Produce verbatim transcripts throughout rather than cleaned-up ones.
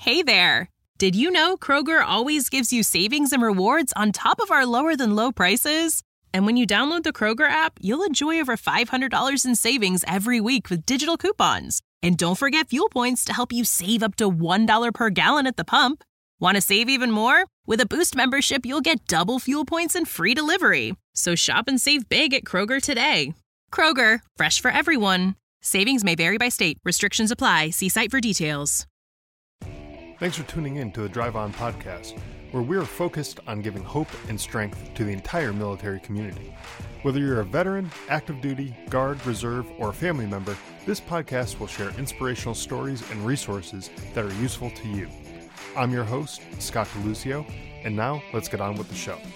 Hey there! Did you know Kroger always gives you savings and rewards on top of our lower-than-low prices? And when you download the Kroger app, you'll enjoy over five hundred dollars in savings every week with digital coupons. And don't forget fuel points to help you save up to one dollar per gallon at the pump. Want to save even more? With a Boost membership, you'll get double fuel points and free delivery. So shop and save big at Kroger today. Kroger, fresh for everyone. Savings may vary by state. Restrictions apply. See site for details. Thanks for tuning in to the Drive On podcast, where we're focused on giving hope and strength to the entire military community. Whether you're a veteran, active duty, guard, reserve, or a family member, this podcast will share inspirational stories and resources that are useful to you. I'm your host, Scott DeLucio, and now let's get on with the show.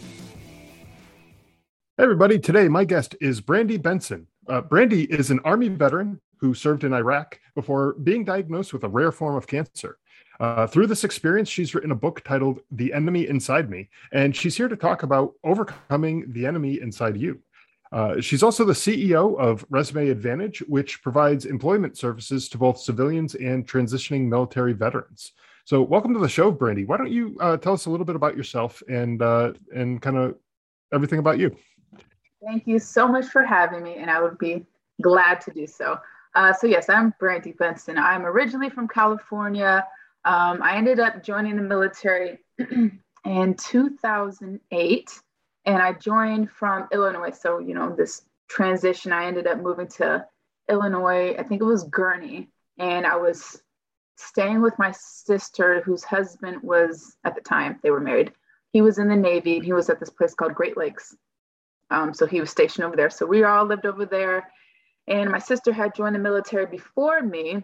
Hey everybody, today my guest is Brandy Benson. Uh, Brandy is an Army veteran who served in Iraq before being diagnosed with a rare form of cancer. Uh, through this experience, she's written a book titled The Enemy Inside Me, and she's here to talk about overcoming the enemy inside you. Uh, she's also the C E O of Resume Advantage, which provides employment services to both civilians and transitioning military veterans. So welcome to the show, Brandy. Why don't you uh, tell us a little bit about yourself and uh, and kind of everything about you? Thank you so much for having me, and I would be glad to do so. Uh, so yes, I'm Brandy Benson. I'm originally from California. Um, I ended up joining the military in two thousand eight, and I joined from Illinois. So, you know, this transition, I ended up moving to Illinois. I think it was Gurnee, and I was staying with my sister, whose husband was, at the time, they were married. He was in the Navy, and he was at this place called Great Lakes. Um, so he was stationed over there. So we all lived over there, and my sister had joined the military before me.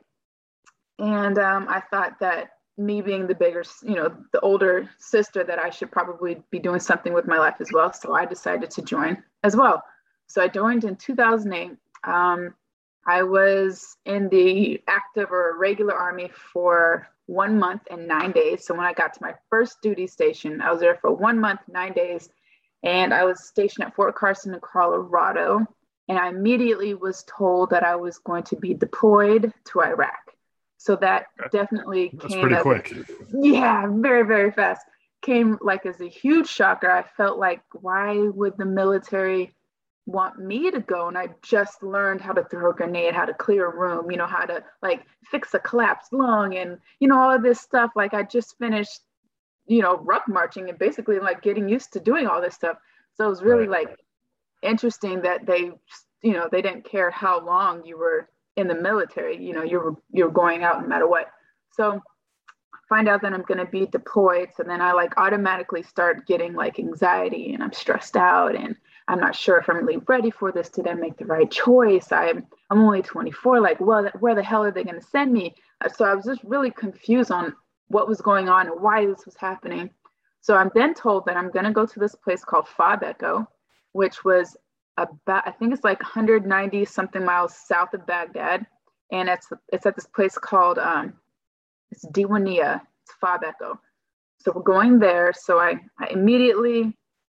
And um, I thought that me being the bigger, you know, the older sister, that I should probably be doing something with my life as well. So I decided to join as well. So I joined in two thousand eight. Um, I was in the active or regular Army for one month and nine days. So when I got to my first duty station, I was there for one month, nine days. And I was stationed at Fort Carson in Colorado. And I immediately was told that I was going to be deployed to Iraq. So that definitely That's came pretty as, quick. Yeah, very, very fast. Came like as a huge shocker. I felt like, why would the military want me to go? And I just learned how to throw a grenade, how to clear a room, you know, how to like fix a collapsed lung and, you know, all of this stuff. Like I just finished, you know, ruck marching and basically like getting used to doing all this stuff. So it was really Right. like interesting that they, you know, they didn't care how long you were in the military, you know, you're you're going out no matter what. So find out that I'm going to be deployed. So then I like automatically start getting like anxiety, and I'm stressed out, and I'm not sure if I'm really ready for this. Did I make the right choice? I'm I'm only twenty-four. Like, well, where the hell are they going to send me? So I was just really confused on what was going on and why this was happening. So I'm then told that I'm going to go to this place called Fob Echo, which was about, I think it's like one hundred ninety something miles south of Baghdad. And it's it's at this place called, um, it's Diwania, it's Fob Echo. So we're going there. So I, I immediately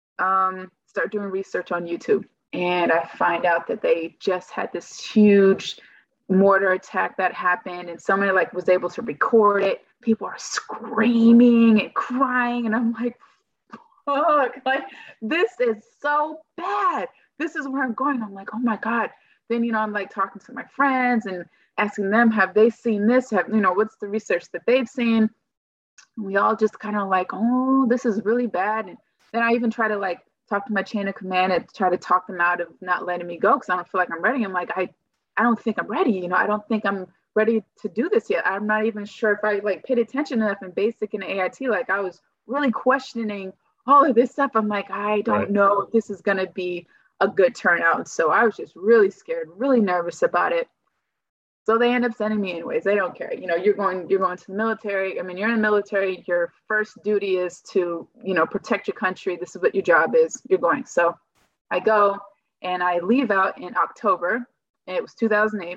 um, start doing research on YouTube. And I find out that they just had this huge mortar attack that happened. And somebody like was able to record it. People are screaming and crying. And I'm like, fuck, like this is so bad. This is where I'm going. I'm like, oh my God. Then, you know, I'm like talking to my friends and asking them, have they seen this? Have, you know, what's the research that they've seen? And we all just kind of like, oh, this is really bad. And then I even try to like talk to my chain of command and try to talk them out of not letting me go because I don't feel like I'm ready. I'm like, I, I don't think I'm ready. You know, I don't think I'm ready to do this yet. I'm not even sure if I like paid attention enough in basic and A I T. Like I was really questioning all of this stuff. I'm like, I don't Right. know if this is going to be a good turnout. So I was just really scared, really nervous about it. So they end up sending me anyways. They don't care. You know, you're going, you're going to the military. I mean, you're in the military. Your first duty is to, you know, protect your country. This is what your job is. You're going. So I go and I leave out in October. And it was two thousand eight.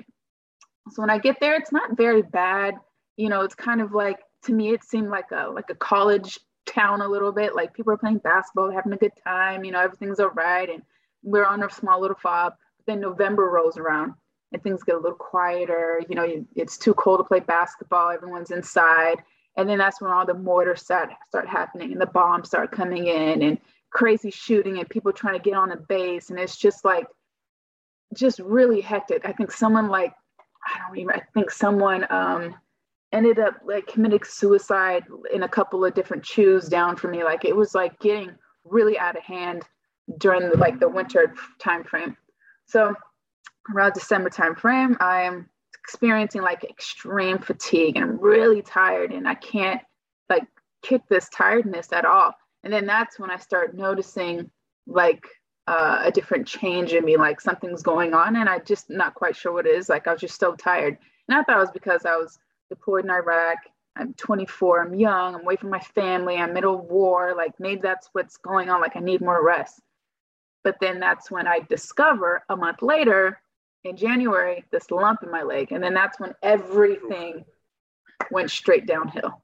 So when I get there, it's not very bad. You know, it's kind of like, to me, it seemed like a like a college town a little bit. Like people are playing basketball, having a good time. You know, everything's all right. And we're on a small little fob. But then November rolls around and things get a little quieter. You know, you, it's too cold to play basketball. Everyone's inside. And then that's when all the mortars start, start happening and the bombs start coming in and crazy shooting and people trying to get on the base. And it's just like, just really hectic. I think someone like, I don't even, I think someone um, ended up like committing suicide in a couple of different chews down for me. Like it was like getting really out of hand during the, like the winter time frame. So around December time frame, I'm experiencing like extreme fatigue and I'm really tired and I can't like kick this tiredness at all. And then that's when I start noticing like uh, a different change in me, like something's going on and I just not quite sure what it is. Like I was just so tired. And I thought it was because I was deployed in Iraq. I'm twenty-four, I'm young, I'm away from my family, I'm middle of war. Like maybe that's what's going on. Like I need more rest. But then that's when I discover a month later in January, this lump in my leg. And then that's when everything went straight downhill.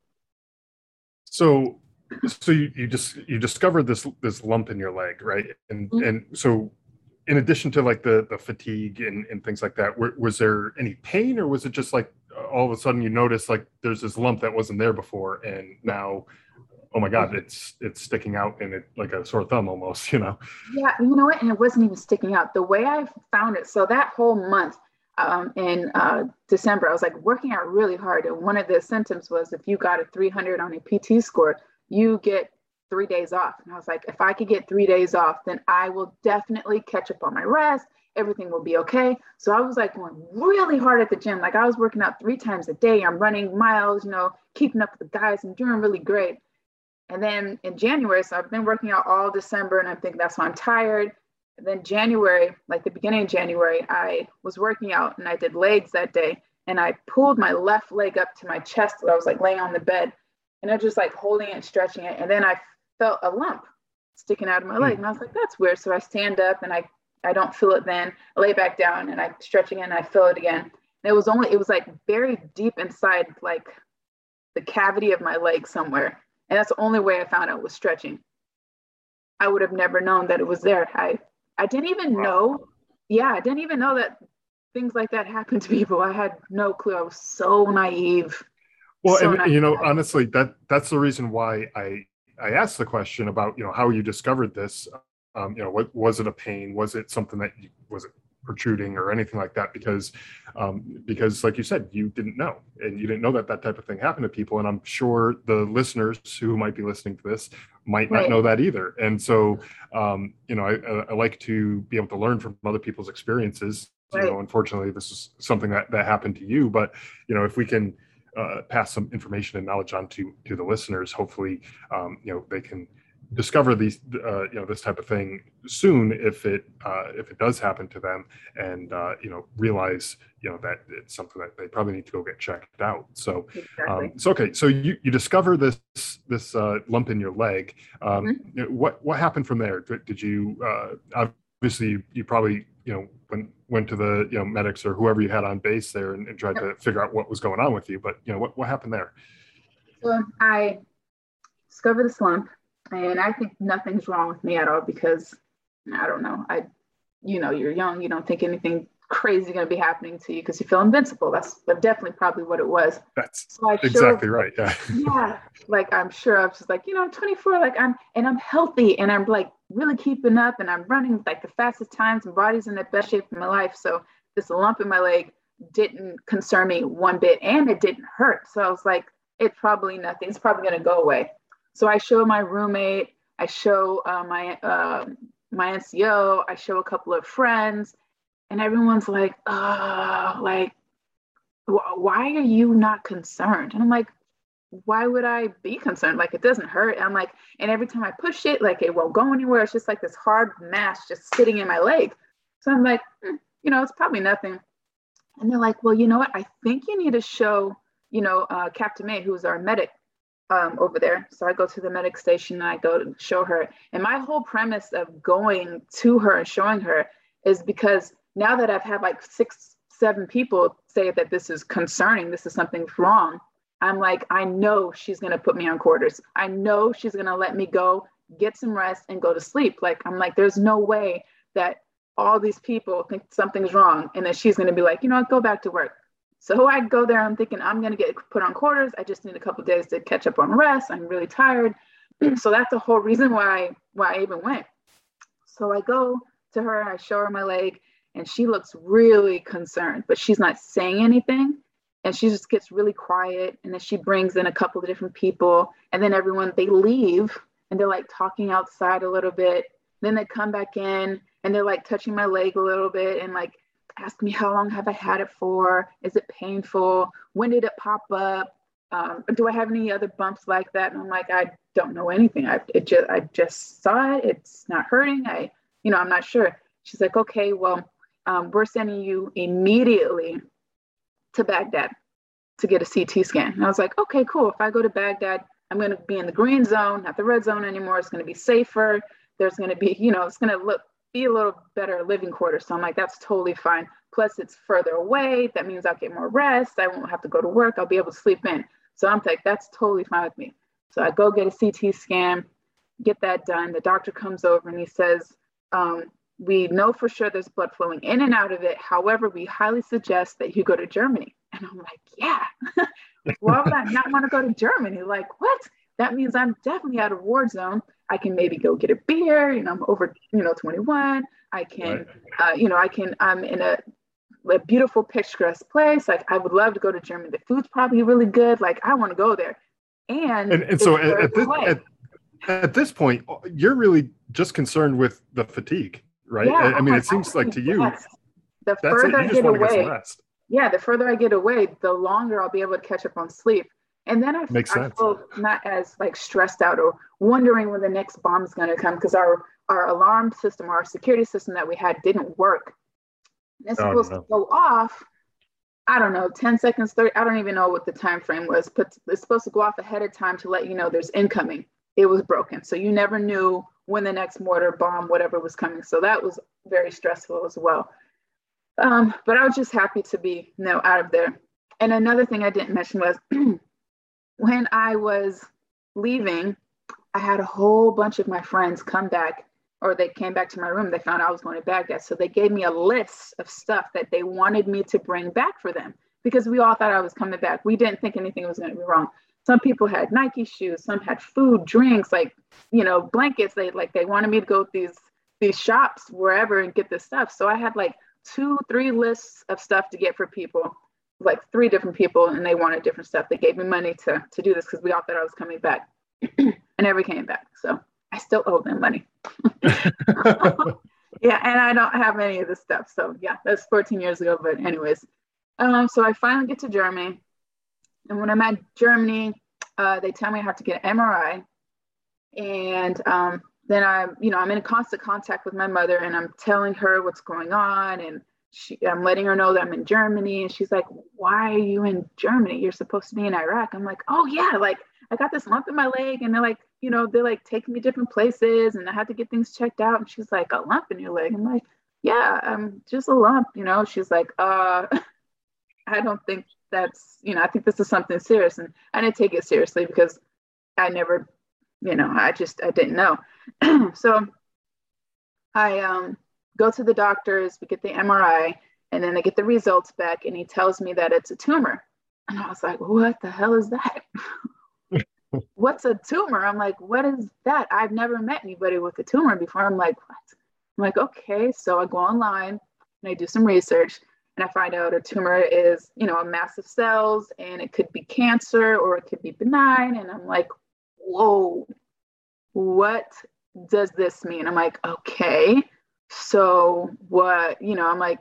So, so you, you just, you discovered this, this lump in your leg, right? And, mm-hmm. and so in addition to like the, the fatigue and, and things like that, were, was there any pain or was it just like all of a sudden you notice like there's this lump that wasn't there before and now, oh my God, it's it's sticking out and it like a sore thumb almost, you know? Yeah, you know what? And it wasn't even sticking out. The way I found it, so that whole month um, in uh, December, I was like working out really hard. And one of the symptoms was if you got a three hundred on a P T score, you get three days off. And I was like, if I could get three days off, then I will definitely catch up on my rest. Everything will be okay. So I was like going really hard at the gym. Like I was working out three times a day. I'm running miles, you know, keeping up with the guys and doing really great. And then in January, so I've been working out all December and I think that's why I'm tired. And then January, like the beginning of January, I was working out and I did legs that day. And I pulled my left leg up to my chest. I was like laying on the bed and I was just like holding it, stretching it. And then I felt a lump sticking out of my leg. And I was like, that's weird. So I stand up and I, I don't feel it then. I lay back down and I stretch again and I feel it again. And it was only, it was like very deep inside like the cavity of my leg somewhere. And that's the only way I found out was stretching. I would have never known that it was there. I, I didn't even know. Yeah, I didn't even know that things like that happen to people. I had no clue. I was so naive. Well, so and naive. You know, honestly, that that's the reason why I I asked the question about, you know, how you discovered this. Um, you know, what was it a pain? Was it something that you, was it protruding or anything like that? Because um, because like you said, you didn't know, and you didn't know that that type of thing happened to people. And I'm sure the listeners who might be listening to this might not right. know that either. And so, um, you know, I, I like to be able to learn from other people's experiences. Right. You know, unfortunately, this is something that, that happened to you, but, you know, if we can uh, pass some information and knowledge on to, to the listeners, hopefully, um, you know, they can discover these, uh, you know, this type of thing soon if it uh, if it does happen to them, and uh, you know, realize, you know, that it's something that they probably need to go get checked out. So, exactly. um, so okay, so you, you discover this this uh, lump in your leg. Um, mm-hmm. you know, what what happened from there? Did you uh, obviously you, you probably you know went went to the you know medics or whoever you had on base there and, and tried yep. to figure out what was going on with you? But you know, what what happened there? So I discovered this lump. And I think nothing's wrong with me at all because I don't know. I, you know, you're young. You don't think anything crazy going to be happening to you because you feel invincible. That's definitely probably what it was. That's so exactly right. Yeah. Yeah. Like I'm sure I was just like, you know, I'm twenty-four. Like I'm, and I'm healthy, and I'm like really keeping up, and I'm running like the fastest times, and body's in the best shape of my life. So this lump in my leg didn't concern me one bit, and it didn't hurt. So I was like, it's probably nothing. It's probably going to go away. So I show my roommate, I show uh, my uh, my N C O, I show a couple of friends, and everyone's like, oh, like, wh- why are you not concerned? And I'm like, why would I be concerned? Like, it doesn't hurt. And I'm like, and every time I push it, like, it won't go anywhere. It's just like this hard mass just sitting in my leg. So I'm like, hmm, you know, it's probably nothing. And they're like, well, you know what? I think you need to show, you know, uh, Captain May, who's our medic, Um, over there. So I go to the medic station and I go to show her. And my whole premise of going to her and showing her is because now that I've had like six, seven people say that this is concerning, this is something's wrong, I'm like, I know she's going to put me on quarters. I know she's going to let me go, get some rest and go to sleep. Like, I'm like, there's no way that all these people think something's wrong. And then she's going to be like, you know what, go back to work. So I go there, I'm thinking I'm going to get put on quarters. I just need a couple of days to catch up on rest. I'm really tired. So that's the whole reason why, why I even went. So I go to her, I show her my leg, and she looks really concerned, but she's not saying anything. And she just gets really quiet. And then she brings in a couple of different people. And then everyone, they leave and they're like talking outside a little bit. Then they come back in and they're like touching my leg a little bit and like ask me, how long have I had it for? Is it painful? When did it pop up? Um, do I have any other bumps like that? And I'm like, I don't know anything. I it just I just saw it. It's not hurting. I, you know, I'm not sure. She's like, okay, well, um, we're sending you immediately to Baghdad to get a C T scan. And I was like, okay, cool. If I go to Baghdad, I'm going to be in the green zone, not the red zone anymore. It's going to be safer. There's going to be, you know, it's going to look, be a little better living quarters. So I'm like, that's totally fine. Plus it's further away. That means I'll get more rest. I won't have to go to work. I'll be able to sleep in. So I'm like, that's totally fine with me. So I go get a C T scan, get that done. The doctor comes over and he says, um, we know for sure there's blood flowing in and out of it. However, we highly suggest that you go to Germany. And I'm like, yeah, why would I not want to go to Germany? Like, what? That means I'm definitely out of war zone. I can maybe go get a beer, you know, I'm over, you know, twenty-one. I can, right. uh, you know, I can, I'm in a, a beautiful picturesque place. Like, I would love to go to Germany. The food's probably really good. Like, I want to go there. And, and, and so at, at, this, at, at this point, you're really just concerned with the fatigue, right? Yeah, I, I mean, it seems like to you, yes. the that's further it. You I just get want to away, get some rest. Yeah, the further I get away, the longer I'll be able to catch up on sleep. And then I, Makes I sense. feel not as like stressed out or wondering when the next bomb is going to come, because our, our alarm system, our security system that we had didn't work. And it's supposed oh, no. to go off, I don't know, ten seconds, thirty, I don't even know what the time frame was, but it's supposed to go off ahead of time to let you know there's incoming. It was broken. So you never knew when the next mortar, bomb, whatever was coming. So that was very stressful as well. Um, but I was just happy to be, you know, out of there. And another thing I didn't mention was when I was leaving, I had a whole bunch of my friends come back, or they came back to my room. They found out I was going to Baghdad. So they gave me a list of stuff that they wanted me to bring back for them, because we all thought I was coming back. We didn't think anything was going to be wrong. Some people had Nike shoes, some had food, drinks, like, you know, blankets. They like, they wanted me to go to these, these shops, wherever, and get this stuff. So I had like two, three lists of stuff to get for people, like three different people, and they wanted different stuff. They gave me money to, to do this because we all thought I was coming back. I never came back. So I still owe them money. Yeah, and I don't have any of this stuff. So yeah, that's fourteen years ago. But anyways, um, so I finally get to Germany. And when I'm at Germany, uh, they tell me I have to get an M R I. And um, then I'm, you know, I'm in constant contact with my mother, and I'm telling her what's going on. And she, I'm letting her know that I'm in Germany. And she's like, why are you in Germany? You're supposed to be in Iraq. I'm like, oh yeah, like I got this lump in my leg, and they're like, you know, they're like taking me different places, and I had to get things checked out. And she's like, a lump in your leg? I'm like, yeah, I'm just a lump, you know. She's like, uh, I don't think that's, you know, I think this is something serious. And I didn't take it seriously because I never, you know, I just, I didn't know. So I um, go to the doctors, we get the M R I, and then I get the results back, and he tells me that it's a tumor. And I was like, what the hell is that? What's a tumor? I'm like, what is that? I've never met anybody with a tumor before. I'm like, what? I'm like, okay. So I go online and I do some research, and I find out a tumor is, you know, a mass of cells, and it could be cancer or it could be benign. And I'm like, whoa, what does this mean? I'm like, okay, so what, you know, I'm like,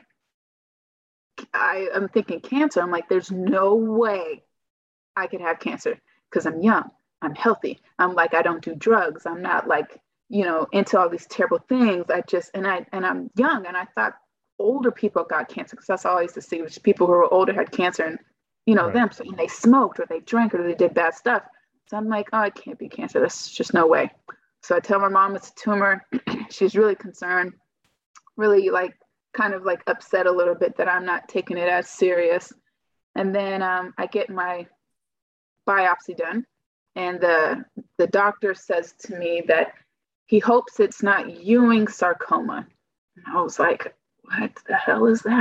I, I'm thinking cancer. I'm like, there's no way I could have cancer because I'm young, I'm healthy. I'm like, I don't do drugs. I'm not like, you know, into all these terrible things. I just, and I, and I'm young, and I thought older people got cancer, because that's all I used to see, was people who were older had cancer, and, you know, right. them, so they smoked or they drank or they did bad stuff. So I'm like, oh, it can't be cancer. That's just no way. So I tell my mom it's a tumor. She's really concerned, really like kind of like upset a little bit that I'm not taking it as serious. And then um, I get my biopsy done, and the the doctor says to me that he hopes it's not Ewing sarcoma. And I was like, what the hell is that?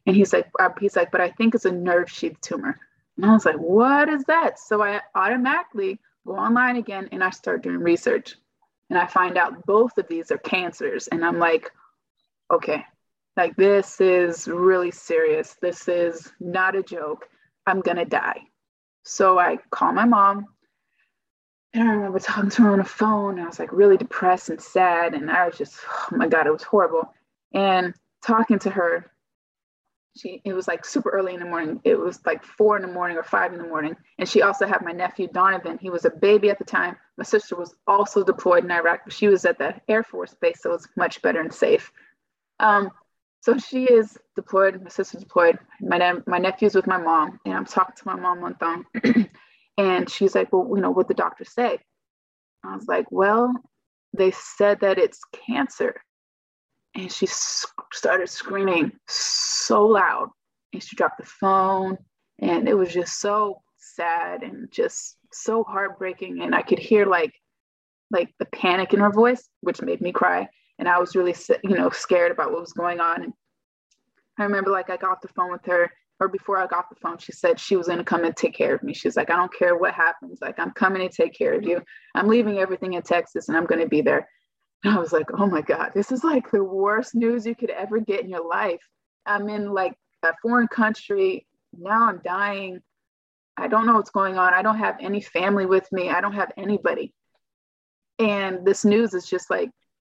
And he's like, uh, he's like, but I think it's a nerve sheath tumor. And I was like, what is that? So I automatically go online again and I start doing research. And I find out both of these are cancers. And I'm like, okay, like this is really serious. This is not a joke. I'm going to die. So I call my mom. And I remember talking to her on the phone. I was like really depressed and sad. And I was just, oh my God, it was horrible. And talking to her, she, it was like super early in the morning. It was like four in the morning or five in the morning. And she also had my nephew, Donovan. He was a baby at the time. My sister was also deployed in Iraq, but she was at the Air Force base. So it was much better and safe. Um, so she is deployed. My sister's deployed. My, ne- my nephew's with my mom. And I'm talking to my mom on the phone. And she's like, well, you know, what'd the doctor say? I was like, well, they said that it's cancer. And she started screaming so loud, and she dropped the phone, and it was just so sad and just so heartbreaking. And I could hear like, like the panic in her voice, which made me cry. And I was really, you know, scared about what was going on. And I remember like I got off the phone with her, or before I got off the phone, she said she was going to come and take care of me. She's like, I don't care what happens. Like, I'm coming to take care of you. I'm leaving everything in Texas and I'm going to be there. And I was like, oh my God, this is like the worst news you could ever get in your life. I'm in like a foreign country. Now I'm dying. I don't know what's going on. I don't have any family with me. I don't have anybody. And this news is just like,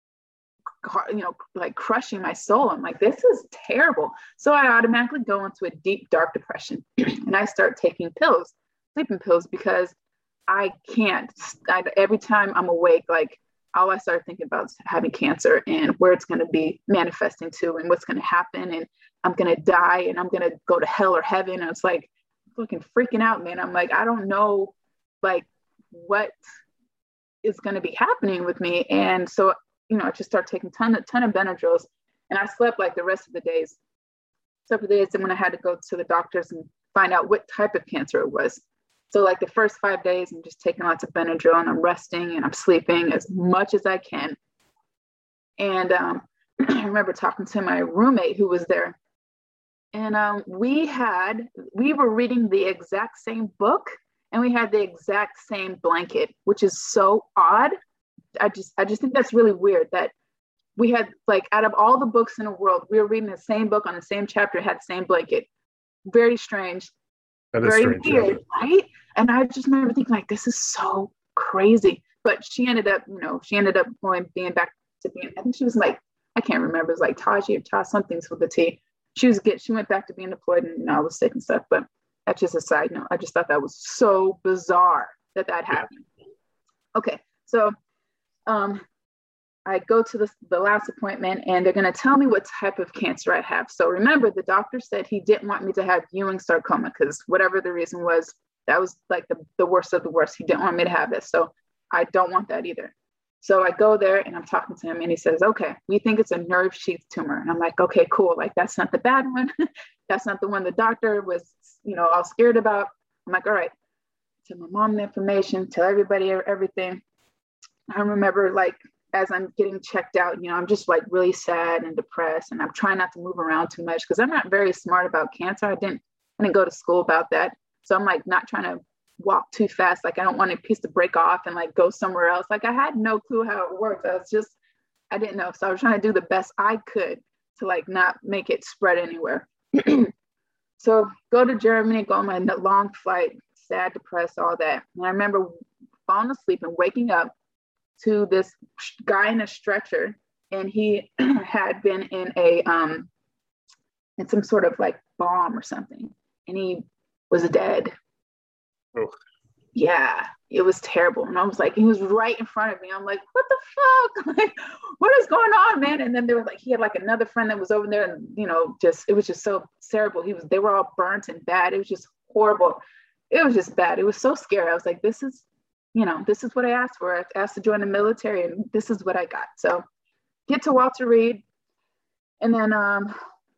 you know, like crushing my soul. I'm like, this is terrible. So I automatically go into a deep, dark depression and I start taking pills, sleeping pills, because I can't, I, every time I'm awake, like all I started thinking about is having cancer and where it's going to be manifesting to and what's going to happen. And I'm going to die and I'm going to go to hell or heaven. And it's like fucking freaking out, man. I'm like, I don't know, like what is going to be happening with me. And so, you know, I just started taking a ton, of, ton of Benadryls, and I slept like the rest of the days. Except for the days when I had to go to the doctors and find out what type of cancer it was. So like the first five days, I'm just taking lots of Benadryl and I'm resting and I'm sleeping as much as I can. And um, I remember talking to my roommate who was there. And um, we had, we were reading the exact same book and we had the exact same blanket, which is so odd. I just, I just think that's really weird that we had like, out of all the books in the world, we were reading the same book on the same chapter, had the same blanket. Very strange. That is very strange, weird, yeah. right? And I just remember thinking like, this is so crazy. But she ended up, you know, she ended up going, being back to being, I think she was like, I can't remember, it was like Taji or Ta, something's with the T. She was get, she went back to being deployed and, you know, I was sick and stuff. But that's just a side note. I just thought that was so bizarre that that happened. Okay, so um, I go to the, the last appointment and they're going to tell me what type of cancer I have. So remember, the doctor said he didn't want me to have Ewing sarcoma because whatever the reason was, that was like the, the worst of the worst. He didn't want me to have this. So I don't want that either. So I go there and I'm talking to him and he says, okay, we think it's a nerve sheath tumor. And I'm like, okay, cool. Like, that's not the bad one. That's not the one the doctor was, you know, all scared about. I'm like, all right, tell my mom the information, tell everybody everything. I remember like, as I'm getting checked out, you know, I'm just like really sad and depressed and I'm trying not to move around too much because I'm not very smart about cancer. I didn't, I didn't go to school about that. So I'm like not trying to walk too fast. Like I don't want a piece to break off and like go somewhere else. Like I had no clue how it worked. I was just, I didn't know. So I was trying to do the best I could to like not make it spread anywhere. So go to Germany, go on my long flight, sad, depressed, all that. And I remember falling asleep and waking up to this guy in a stretcher, and he had been in a um in some sort of like bomb or something, and he was dead. Oh. Yeah, it was terrible. And I was like, he was right in front of me. I'm like, what the fuck? Like, what is going on, man? And then there was like, he had like another friend that was over there, and you know, just it was just so terrible. He was, they were all burnt and bad. It was just horrible. It was just bad. It was so scary. I was like, this is, you know, this is what I asked for. I asked to join the military, and this is what I got. So get to Walter Reed, and then um,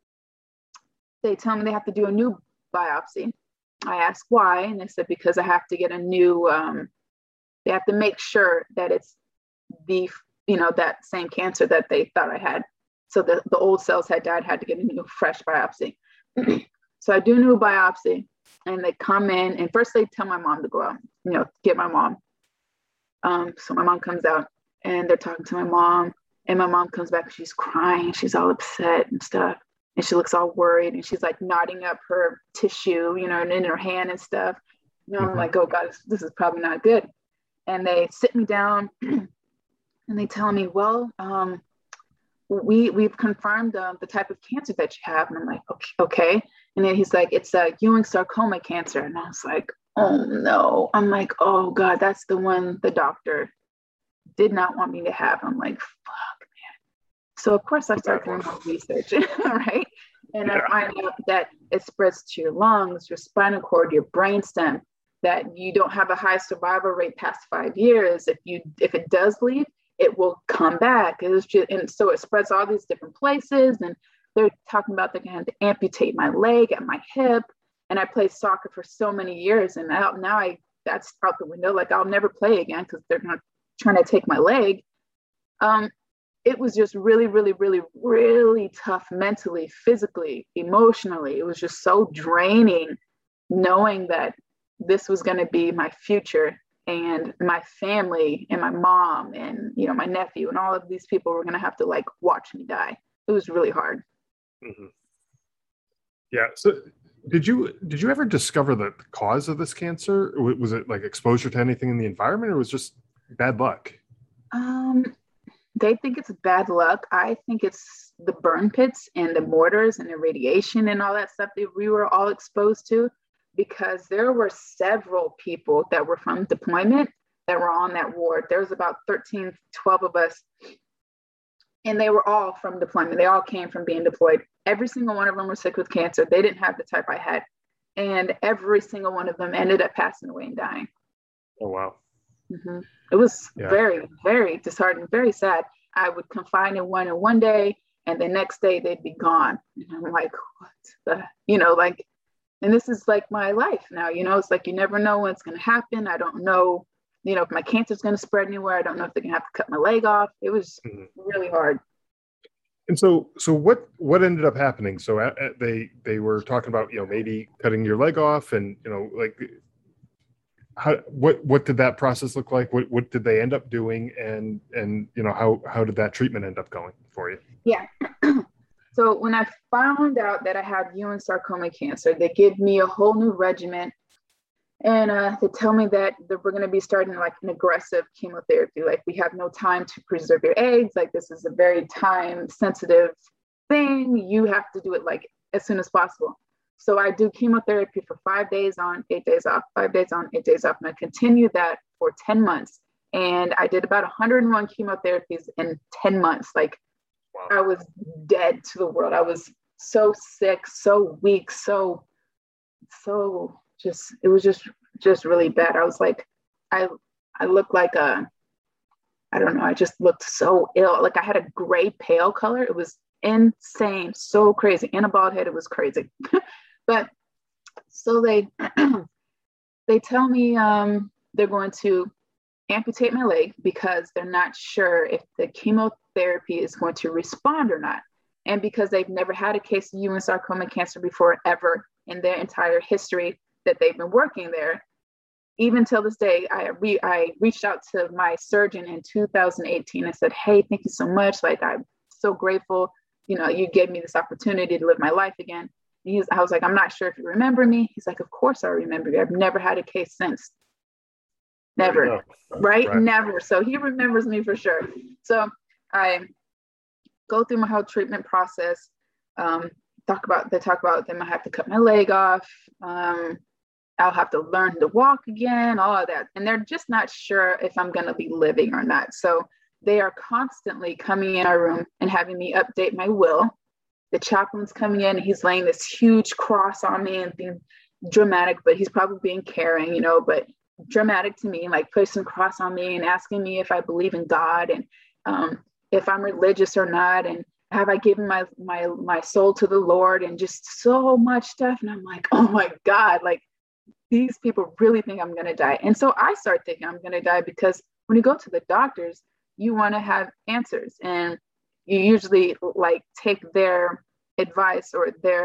they tell me they have to do a new biopsy. I asked why, and they said because I have to get a new, um, they have to make sure that it's the, you know, that same cancer that they thought I had. So the, the old cells had died, had to get a new fresh biopsy. So I do a new biopsy, and they come in, and first they tell my mom to go out, you know, get my mom. Um, so my mom comes out, and they're talking to my mom, and my mom comes back, and she's crying, she's all upset and stuff, and she looks all worried, and she's like knotting up her tissue, you know, and in her hand and stuff. You know, mm-hmm. I'm like, oh God, this, this is probably not good. And they sit me down, and they tell me, well, um, we we've confirmed um, the type of cancer that you have. And I'm like, okay, okay. And then he's like, it's a Ewing sarcoma cancer. And I was like, oh no. I'm like, oh God, that's the one the doctor did not want me to have. I'm like, fuck, man. So of course I start doing my research, right? And yeah. I find out that it spreads to your lungs, your spinal cord, your brainstem, that you don't have a high survival rate past five years. If you if it does leave, it will come back. It's just, and so it spreads all these different places. And they're talking about they're going to have to amputate my leg and my hip. And I played soccer for so many years, and now, now I that's out the window. Like I'll never play again because they're not trying to take my leg. Um, it was just really, really, really, really tough mentally, physically, emotionally. It was just so draining knowing that this was going to be my future, and my family and my mom and, you know, my nephew and all of these people were going to have to like watch me die. It was really hard. Mm-hmm. Yeah. So did you, did you ever discover the cause of this cancer? Was it like exposure to anything in the environment, or was it just bad luck? Um, they think it's bad luck. I think it's the burn pits and the mortars and the radiation and all that stuff that we were all exposed to. Because there were several people that were from deployment that were on that ward. There was about thirteen, twelve of us, and they were all from deployment. They all came from being deployed. Every single one of them were sick with cancer. They didn't have the type I had. And every single one of them ended up passing away and dying. Oh, wow. Mm-hmm. It was yeah. very, very disheartening, very sad. I would confine in one in one day, and the next day they'd be gone. And I'm like, what the, you know, like, and this is like my life now, you know, it's like, you never know when it's going to happen. I don't know, you know, if my cancer is going to spread anywhere. I don't know if they're going to have to cut my leg off. It was mm-hmm. really hard. And so, so what, what ended up happening? So uh, they, they were talking about, you know, maybe cutting your leg off, and, you know, like how, what, what did that process look like? What, what did they end up doing? And, and, you know, how, how did that treatment end up going for you? Yeah. So when I found out that I had Ewing sarcoma cancer, they give me a whole new regimen, and uh, they tell me that we're going to be starting like an aggressive chemotherapy. Like, we have no time to preserve your eggs. Like, this is a very time sensitive thing. You have to do it like as soon as possible. So I do chemotherapy for five days on, eight days off, five days on, eight days off. And I continued that for ten months. And I did about one hundred one chemotherapies in ten months. Like, I was dead to the world. I was so sick, so weak, so, so just, it was just, just really bad. I was like, I, I looked like a, I don't know. I just looked so ill. Like, I had a gray pale color. It was insane. So crazy. And a bald head. It was crazy. But so they, they tell me um, they're going to amputate my leg because they're not sure if the chemotherapy is going to respond or not. And because they've never had a case of Ewing sarcoma cancer before, ever in their entire history that they've been working there. Even till this day, I re- I reached out to my surgeon in two thousand eighteen and said, hey, thank you so much. Like, I'm so grateful. You know, you gave me this opportunity to live my life again. And he's, I was like, I'm not sure if you remember me. He's like, of course I remember you. I've never had a case since. Never, right? right? Never. So he remembers me for sure. So I go through my whole treatment process. Um, talk about, they talk about them. I have to cut my leg off. Um, I'll have to learn to walk again, all of that. And they're just not sure if I'm going to be living or not. So they are constantly coming in our room and having me update my will. The chaplain's coming in and he's laying this huge cross on me and being dramatic, but he's probably being caring, you know, but dramatic to me, like placing a cross on me and asking me if I believe in God and um, if I'm religious or not, and have I given my my my soul to the Lord, and just so much stuff. And I'm like, oh my God, like these people really think I'm gonna die. And so I start thinking I'm gonna die, because when you go to the doctors, you want to have answers, and you usually like take their advice or their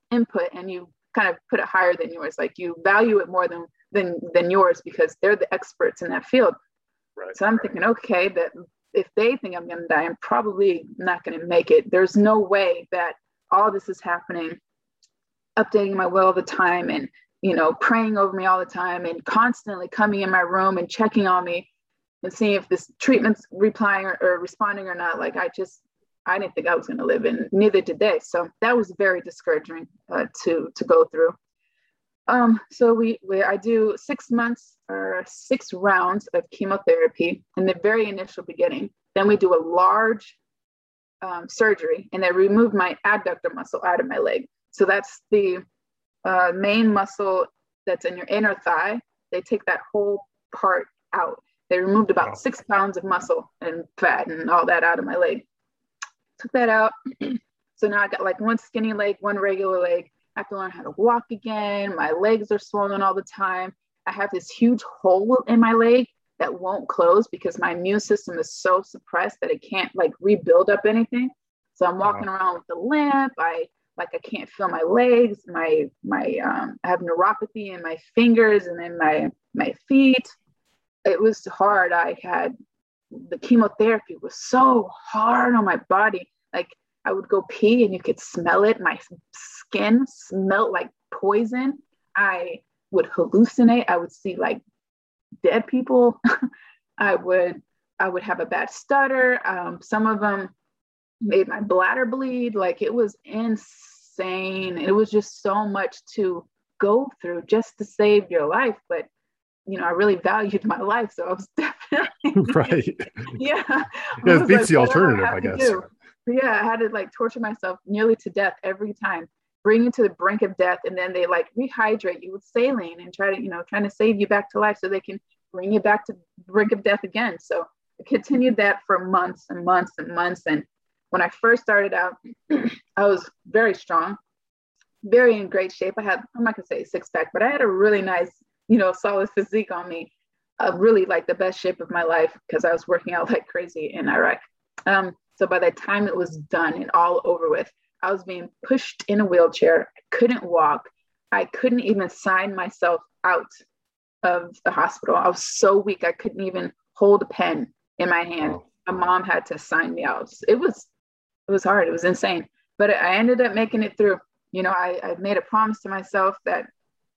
input and you kind of put it higher than yours. Like you value it more than than than yours because they're the experts in that field. Right. So I'm thinking, okay, that if they think I'm going to die, I'm probably not going to make it. There's no way that all this is happening, updating my will all the time and, you know, praying over me all the time and constantly coming in my room and checking on me and seeing if this treatment's replying or, or responding or not. Like I just, I didn't think I was going to live, and neither did they. So that was very discouraging uh, to to go through. Um, so we, we I do six months or six rounds of chemotherapy in the very initial beginning. Then we do a large um, surgery, and they remove my adductor muscle out of my leg. So that's the uh, main muscle that's in your inner thigh. They take that whole part out. They removed about wow. six pounds of muscle and fat and all that out of my leg. Took that out. So now I got like one skinny leg, one regular leg. I have to learn how to walk again. My legs are swollen all the time. I have this huge hole in my leg that won't close because my immune system is so suppressed that it can't like rebuild up anything. So I'm walking wow. around with a limp. I like I can't feel my legs. My my um, I have neuropathy in my fingers and in my my feet. It was hard. I had the chemotherapy was so hard on my body. Like I would go pee and you could smell it. My skin smelled like poison. I would hallucinate. I would see like dead people. I would, I would have a bad stutter. Um, some of them made my bladder bleed. Like it was insane. It was just so much to go through just to save your life. But you know, I really valued my life. So I was definitely right. Yeah. Yeah, it beats like, the alternative, I, I guess. Yeah. I had to like torture myself nearly to death every time, bring you to the brink of death. And then they like rehydrate you with saline and try to, you know, trying to save you back to life so they can bring you back to the brink of death again. So I continued that for months and months and months. And when I first started out, I was very strong, very in great shape. I had, I'm not gonna say six pack, but I had a really nice, you know, solid physique on me, uh, really like the best shape of my life because I was working out like crazy in Iraq. Um, so by the time it was done and all over with, I was being pushed in a wheelchair. I couldn't walk. I couldn't even sign myself out of the hospital. I was so weak. I couldn't even hold a pen in my hand. Oh. My mom had to sign me out. It was, it was hard. It was insane, but I ended up making it through. You know, I, I made a promise to myself that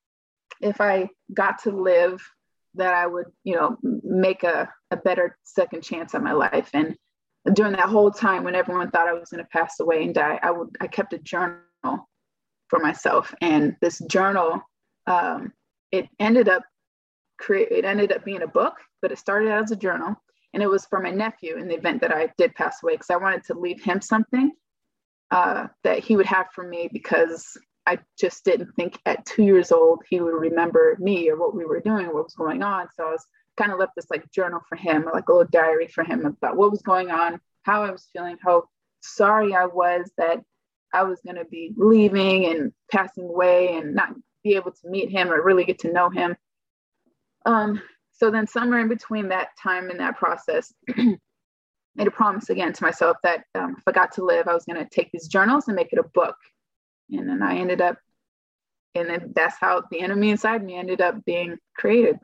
if I got to live, that I would, you know, make a, a better second chance at my life. And during that whole time, when everyone thought I was going to pass away and die, I would, I kept a journal for myself. And this journal, um, it ended up create, it ended up being a book, but it started out as a journal. And it was for my nephew in the event that I did pass away, because I wanted to leave him something uh, that he would have for me, because I just didn't think at two years old he would remember me or what we were doing or what was going on. So I was kind of left this like journal for him, like a little diary for him about what was going on, how I was feeling, how sorry I was that I was going to be leaving and passing away and not be able to meet him or really get to know him. Um, so then somewhere in between that time and that process, made a promise again to myself that um, if I got to live, I was going to take these journals and make it a book. And then I ended up, and then that's how the enemy inside me ended up being created.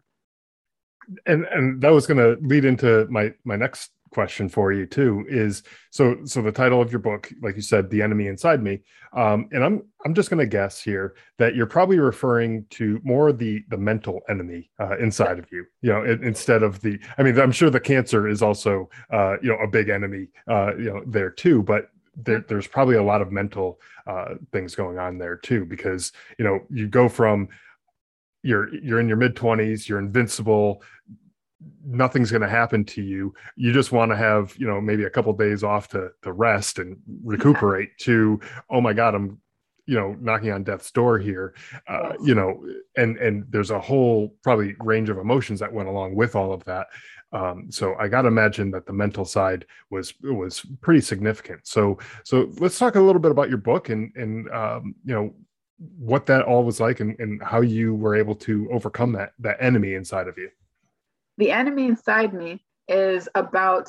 And and that was going to lead into my my next question for you too. Is so so the title of your book, like you said, The Enemy Inside Me. Um, and I'm I'm just going to guess here that you're probably referring to more the the mental enemy uh, inside of you. You know, it, instead of the. I mean, I'm sure the cancer is also uh, you know a big enemy uh, you know there too, but. There, there's probably a lot of mental uh, things going on there too, because, you know, you go from you're, you're in your mid twenties, you're invincible, nothing's going to happen to you. You just want to have, you know, maybe a couple of days off to, to rest and recuperate yeah. to, oh my God, I'm, you know, knocking on death's door here, uh, you know, and, and there's a whole probably range of emotions that went along with all of that. Um, so I got to imagine that the mental side was was pretty significant. So so let's talk a little bit about your book and and um, you know what that all was like and, and how you were able to overcome that that enemy inside of you. The enemy inside me is about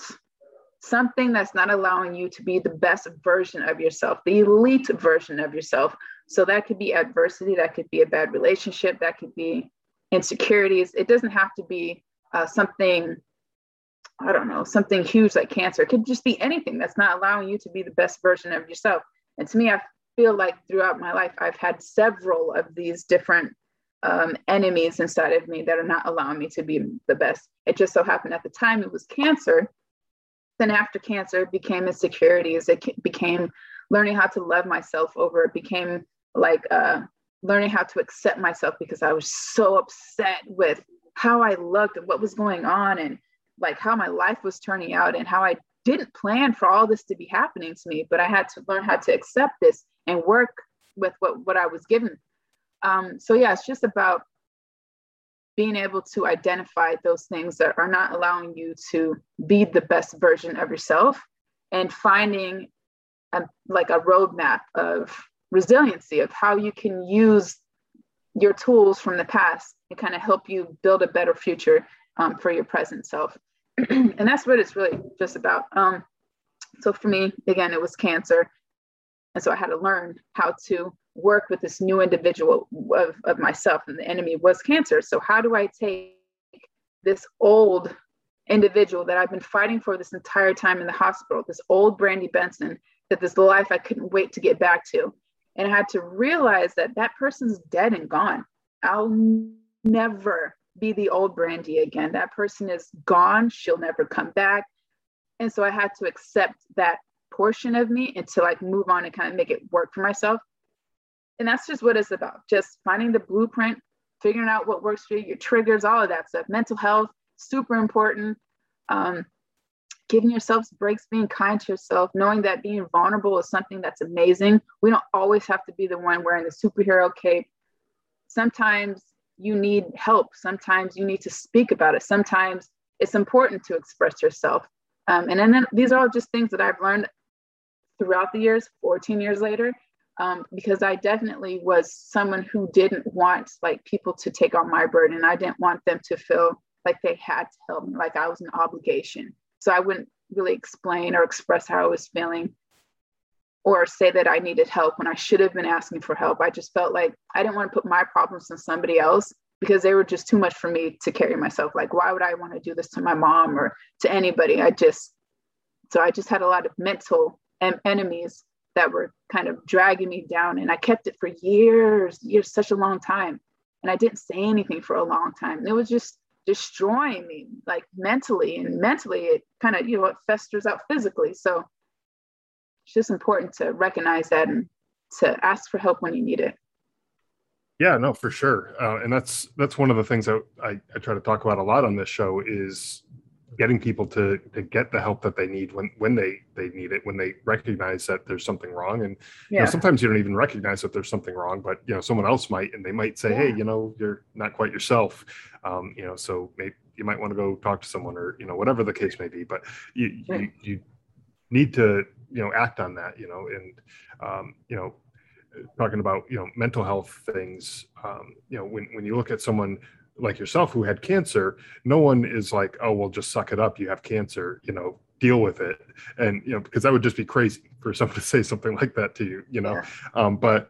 something that's not allowing you to be the best version of yourself, the elite version of yourself, So that could be adversity, that could be a bad relationship, that could be insecurities. It doesn't have to be uh, something, I don't know, something huge like cancer. It could just be anything that's not allowing you to be the best version of yourself. And to me, I feel like throughout my life, I've had several of these different um, enemies inside of me that are not allowing me to be the best. It just so happened at the time it was cancer. Then after cancer, it became insecurities. It became learning how to love myself over. It became like uh, learning how to accept myself, because I was so upset with how I looked and what was going on, and like how my life was turning out, and how I didn't plan for all this to be happening to me, but I had to learn how to accept this and work with what, what I was given. Um, so yeah, it's just about being able to identify those things that are not allowing you to be the best version of yourself, and finding a, like a roadmap of resiliency of how you can use your tools from the past to kind of help you build a better future um, for your present self. And that's what it's really just about. Um, so for me, again, it was cancer. And so I had to learn how to work with this new individual of, of myself, and the enemy was cancer. So how do I take this old individual that I've been fighting for this entire time in the hospital, this old Brandy Benson, that this life I couldn't wait to get back to. And I had to realize that that person's dead and gone. I'll never be the old Brandy again. That person is gone. She'll never come back. And so I had to accept that portion of me and to like move on and kind of make it work for myself. And that's just what it's about. Just finding the blueprint, figuring out what works for you, your triggers, all of that stuff. Mental health, super important. Um, giving yourself breaks, being kind to yourself, knowing that being vulnerable is something that's amazing. We don't always have to be the one wearing the superhero cape. Sometimes you need help. Sometimes you need to speak about it. Sometimes it's important to express yourself. Um, and, and then these are all just things that I've learned throughout the years, fourteen years later, um, because I definitely was someone who didn't want like people to take on my burden. I didn't want them to feel like they had to help me, like I was an obligation. So I wouldn't really explain or express how I was feeling or say that I needed help when I should have been asking for help. I just felt like I didn't want to put my problems on somebody else because they were just too much for me to carry myself. Like, why would I want to do this to my mom or to anybody? I just, so I just had a lot of mental en- enemies that were kind of dragging me down. And I kept it for years, years, such a long time. And I didn't say anything for a long time. And it was just destroying me, like mentally, and mentally it kind of, you know, it festers out physically. So it's just important to recognize that and to ask for help when you need it. Yeah, no, for sure. Uh, and that's that's one of the things that I, I try to talk about a lot on this show is getting people to to get the help that they need when when they they need it, when they recognize that there's something wrong. And yeah. you know, sometimes you don't even recognize that there's something wrong, but you know, someone else might, and they might say, yeah. hey, you know, you're not quite yourself. Um, you know, so maybe you might want to go talk to someone, or you know, whatever the case may be. But you right. you, you need to, you know, act on that, you know, and um, you know, talking about, you know, mental health things, um, you know, when, when you look at someone like yourself who had cancer, no one is like, oh, well, just suck it up. You have cancer, you know, deal with it. And, you know, because that would just be crazy for someone to say something like that to you, you know, yeah. um, but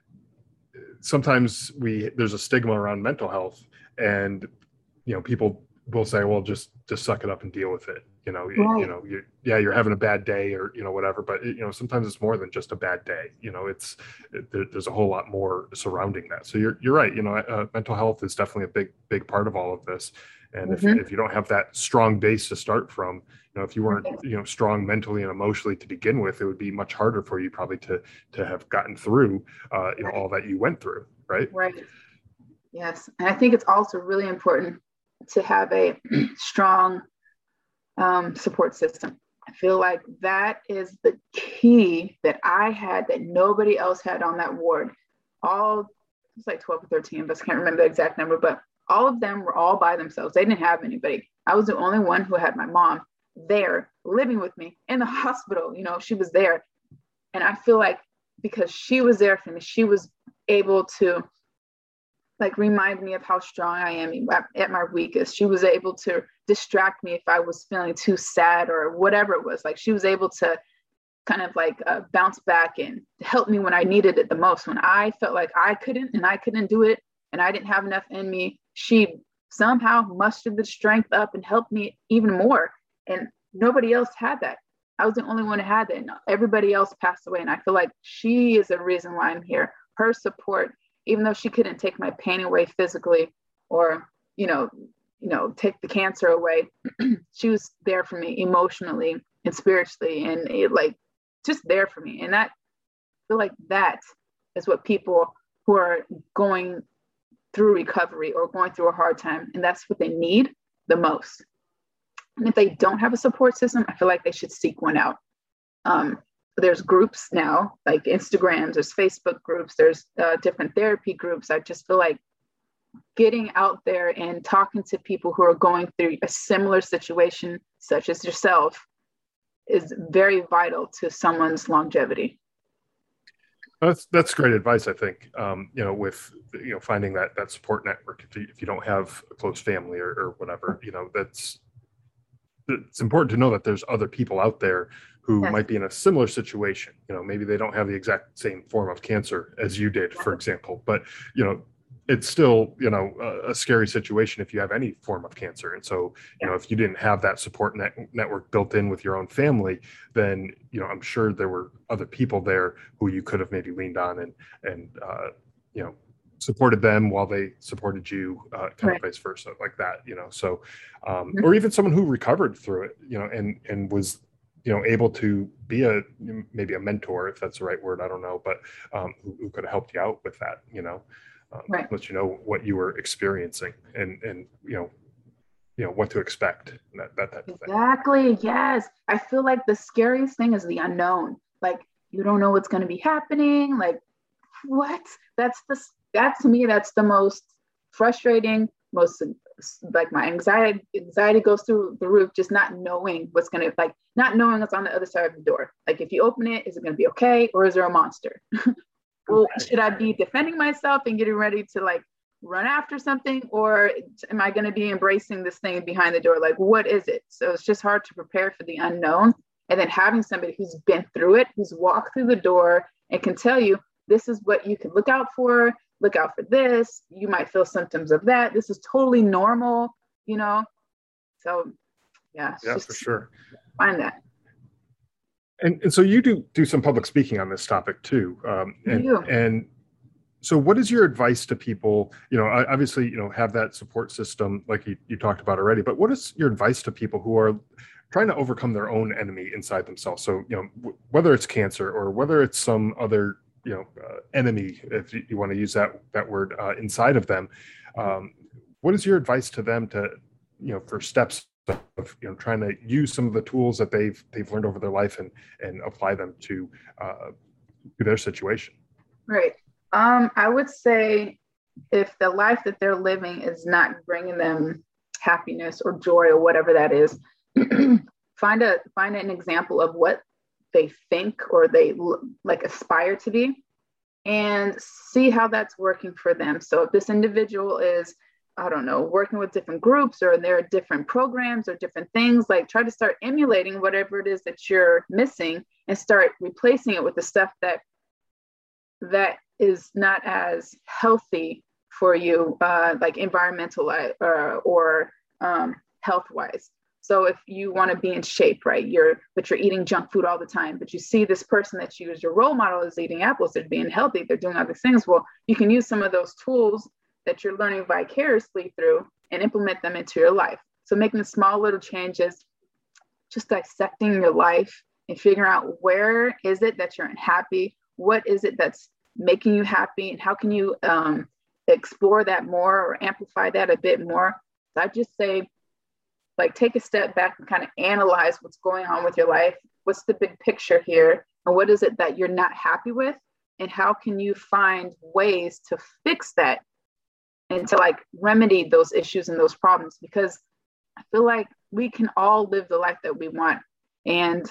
sometimes we, there's a stigma around mental health, and, you know, people will say, well, just, just suck it up and deal with it. You know, right. you, you know, you, yeah, you're having a bad day, or, you know, whatever, but it, you know, sometimes it's more than just a bad day. You know, it's, it, there, there's a whole lot more surrounding that. So you're, you're right. You know, uh, mental health is definitely a big, big part of all of this. And mm-hmm. if, if you don't have that strong base to start from, you know, if you weren't, you know, strong mentally and emotionally to begin with, it would be much harder for you probably to, to have gotten through, uh, you know, all that you went through. Right. Right. Yes. And I think it's also really important to have a strong um, support system. I feel like that is the key that I had that nobody else had on that ward. All, it's like twelve or thirteen of us, can't remember the exact number, but all of them were all by themselves. They didn't have anybody. I was the only one who had my mom there living with me in the hospital. You know, she was there. And I feel like because she was there for me, she was able to like remind me of how strong I am at, at my weakest. She was able to distract me if I was feeling too sad or whatever it was. Like she was able to kind of like uh, bounce back and help me when I needed it the most. When I felt like I couldn't and I couldn't do it and I didn't have enough in me, she somehow mustered the strength up and helped me even more. And nobody else had that. I was the only one who had that. And everybody else passed away. And I feel like she is the reason why I'm here. Her support, even though she couldn't take my pain away physically or, you know, you know, take the cancer away, she was there for me emotionally and spiritually, and it, like, just there for me. And that, I feel like that is what people who are going through recovery or going through a hard time, and that's what they need the most. And if they don't have a support system, I feel like they should seek one out. Um, there's groups now, like Instagrams, there's Facebook groups, there's uh, different therapy groups. I just feel like getting out there and talking to people who are going through a similar situation, such as yourself, is very vital to someone's longevity. That's that's great advice, I think. Um, you know, with you know finding that that support network. If you, if you don't have a close family or, or whatever, you know, that's it's important to know that there's other people out there who yes. might be in a similar situation. You know, maybe they don't have the exact same form of cancer as you did, for example, but you know, it's still, you know, a, a scary situation if you have any form of cancer. And so, you know, if you didn't have that support net, network built in with your own family, then, you know, I'm sure there were other people there who you could have maybe leaned on and, and, uh, you know, supported them while they supported you, uh, kind right. of vice versa, like that, you know, so, um, or even someone who recovered through it, you know, and, and was, you know, able to be a, maybe a mentor, if that's the right word, I don't know, but, um, who, who could have helped you out with that, you know. Um, right. Let you know what you were experiencing and, and, you know, you know, what to expect, that, that type of thing. Exactly. Yes. I feel like the scariest thing is the unknown. Like, you don't know what's going to be happening. Like, what? That's the, that to me, that's the most frustrating, most, like, my anxiety, anxiety goes through the roof, just not knowing what's going to, like, not knowing what's on the other side of the door. Like, if you open it, is it going to be okay? Or is there a monster? Well, should I be defending myself and getting ready to like run after something, or am I going to be embracing this thing behind the door? Like, what is it? So it's just hard to prepare for the unknown. And then having somebody who's been through it, who's walked through the door and can tell you, this is what you can look out for, look out for this. You might feel symptoms of that. This is totally normal, you know? So yeah. Yeah, for sure. Find that. And, and so you do do some public speaking on this topic too. Um, and, and so what is your advice to people, you know, obviously, you know, have that support system like you, you talked about already, but what is your advice to people who are trying to overcome their own enemy inside themselves? So, you know, w- whether it's cancer or whether it's some other, you know, uh, enemy, if you, you want to use that, that word uh, inside of them, um, what is your advice to them to, you know, for steps of, you know, trying to use some of the tools that they've they've learned over their life and and apply them to uh, to their situation? Right. Um, I would say if the life that they're living is not bringing them happiness or joy or whatever that is, find a find an example of what they think or they like aspire to be, and see how that's working for them. So if this individual is, I don't know, working with different groups, or there are different programs or different things, like try to start emulating whatever it is that you're missing and start replacing it with the stuff that that is not as healthy for you, uh, like environmental uh, or um, health wise. So if you want to be in shape, right, you're, but you're eating junk food all the time, but you see this person that you as your role model is eating apples, they're being healthy, they're doing other things. Well, you can use some of those tools that you're learning vicariously through and implement them into your life. So making small little changes, just dissecting your life and figuring out where is it that you're unhappy? What is it that's making you happy? And how can you um, explore that more or amplify that a bit more? So I just say, like, take a step back and kind of analyze what's going on with your life. What's the big picture here? And what is it that you're not happy with? And how can you find ways to fix that and to like remedy those issues and those problems? Because I feel like we can all live the life that we want, and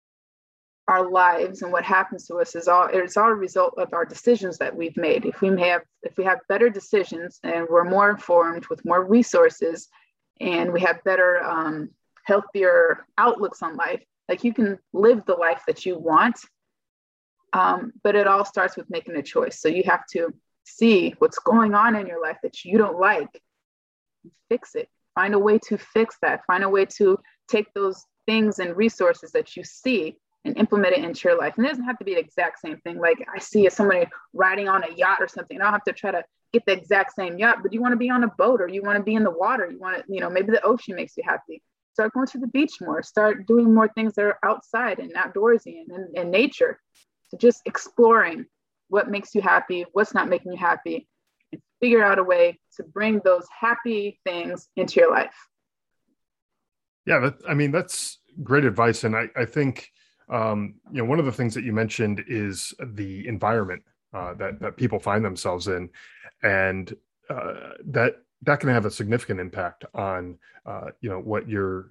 our lives and what happens to us is all, it's all a result of our decisions that we've made. If we may have, if we have better decisions and we're more informed with more resources and we have better, um, healthier outlooks on life, Like, you can live the life that you want, um, but it all starts with making a choice. So you have to see what's going on in your life that you don't like, fix it, find a way to fix that, find a way to take those things and resources that you see and implement it into your life. And it doesn't have to be the exact same thing. Like, I see somebody riding on a yacht or something, I don't have to try to get the exact same yacht, but you want to be on a boat, or you want to be in the water. You want to, you know, maybe the ocean makes you happy. Start going to the beach more, start doing more things that are outside and outdoorsy and in, in nature. So just exploring what makes you happy, what's not making you happy, and figure out a way to bring those happy things into your life. Yeah, that, I mean, that's great advice. And I, I think, um, you know, one of the things that you mentioned is the environment uh, that, that people find themselves in. And uh, that that can have a significant impact on, uh, you know, what your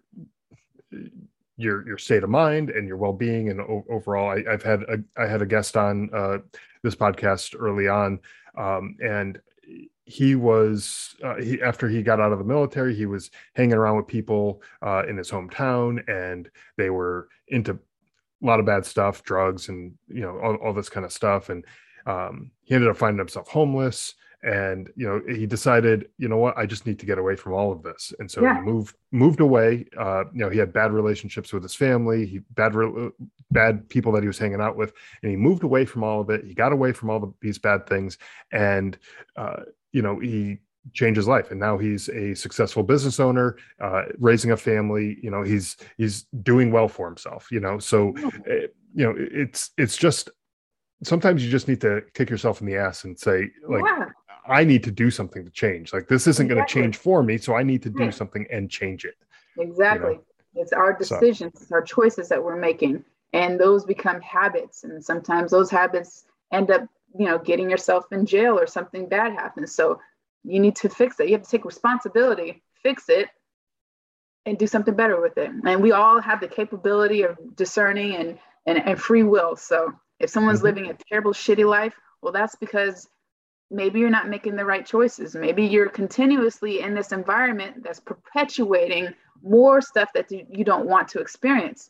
your your state of mind and your well-being and o- overall. I, I've had a, I had a guest on uh, this podcast early on, um, and he was uh, he after he got out of the military, he was hanging around with people uh, in his hometown, and they were into a lot of bad stuff, drugs, and you know all, all this kind of stuff. And um, he ended up finding himself homeless. And, you know, he decided, you know what, I just need to get away from all of this. And so yeah. he moved, moved away. Uh, you know, he had bad relationships with his family, he bad, re- bad people that he was hanging out with, and he moved away from all of it. He got away from all the, these bad things. And, uh, you know, he changed his life. And now he's a successful business owner, uh, raising a family. You know, he's, he's doing well for himself, you know, so, uh, you know, it's, it's just, sometimes you just need to kick yourself in the ass and say, like, yeah. I need to do something to change. Like, this isn't exactly. going to change for me. So I need to do right. something and change it. Exactly. You know? It's our decisions, so. It's our choices that we're making. And those become habits. And sometimes those habits end up, you know, getting yourself in jail or something bad happens. So you need to fix it. You have to take responsibility, fix it, and do something better with it. And we all have the capability of discerning and, and, and free will. So if someone's mm-hmm. living a terrible, shitty life, well, that's because maybe you're not making the right choices. Maybe you're continuously in this environment that's perpetuating more stuff that you don't want to experience.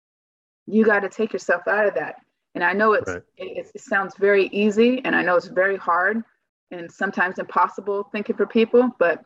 You got to take yourself out of that. And I know it's, right. it, it sounds very easy, and I know it's very hard and sometimes impossible thinking for people, but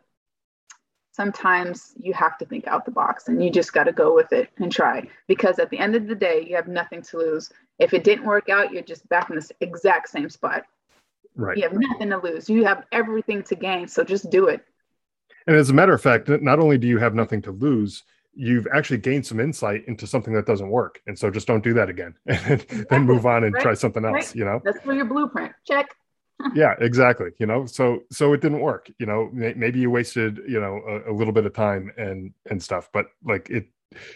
sometimes you have to think out the box, and you just got to go with it and try, because at the end of the day, you have nothing to lose. If it didn't work out, you're just back in the exact same spot. Right. You have nothing to lose. You have everything to gain. So just do it. And as a matter of fact, not only do you have nothing to lose, you've actually gained some insight into something that doesn't work. And so just don't do that again. And exactly. then move on and right. try something else, right. you know? That's for your blueprint. Check. Yeah, exactly. You know, so, so it didn't work, you know, maybe you wasted, you know, a, a little bit of time and, and stuff, but like it,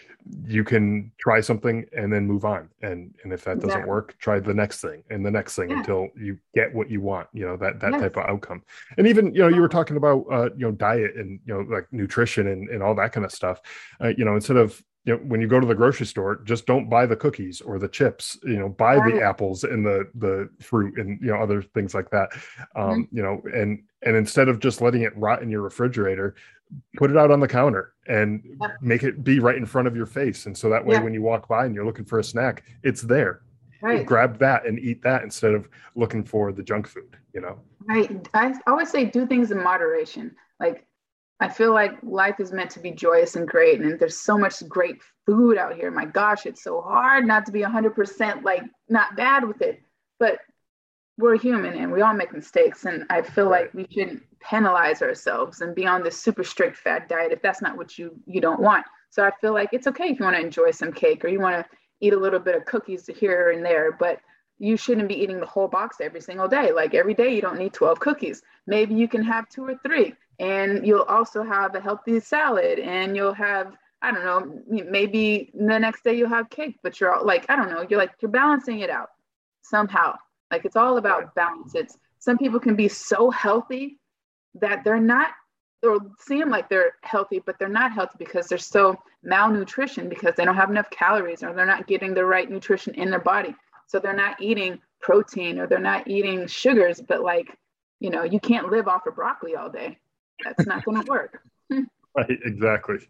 you can try something and then move on. And, and if that doesn't yeah. work, try the next thing and the next thing yeah. until you get what you want, you know, that, that yes. type of outcome. And even, you know, you were talking about, uh, you know, diet and, you know, like nutrition and, and all that kind of stuff, uh, you know, instead of, you know, when you go to the grocery store, just don't buy the cookies or the chips, you know, buy right. the apples and the, the fruit and, you know, other things like that. Um, mm-hmm. you know, and, and instead of just letting it rot in your refrigerator, put it out on the counter and yeah. make it be right in front of your face. And so that way, yeah. when you walk by and you're looking for a snack, it's there. Right. Grab that and eat that instead of looking for the junk food, you know? Right. I always say do things in moderation. Like, I feel like life is meant to be joyous and great. And there's so much great food out here. My gosh, it's so hard not to be one hundred percent like not bad with it. But we're human and we all make mistakes. And I feel like we shouldn't penalize ourselves and be on this super strict fat diet if that's not what you, you don't want. So I feel like it's okay if you want to enjoy some cake or you want to eat a little bit of cookies here and there, but you shouldn't be eating the whole box every single day. Like every day you don't need twelve cookies. Maybe you can have two or three, and you'll also have a healthy salad, and you'll have, I don't know, maybe the next day you'll have cake, but you're all, like, I don't know, you're like, you're balancing it out somehow. Like, it's all about balance. It's, some people can be so healthy that they're not, or seem like they're healthy, but they're not healthy because they're so malnutrition, because they don't have enough calories, or they're not getting the right nutrition in their body. So they're not eating protein, or they're not eating sugars, but like, you know, you can't live off of broccoli all day. That's not going to work. Right, exactly.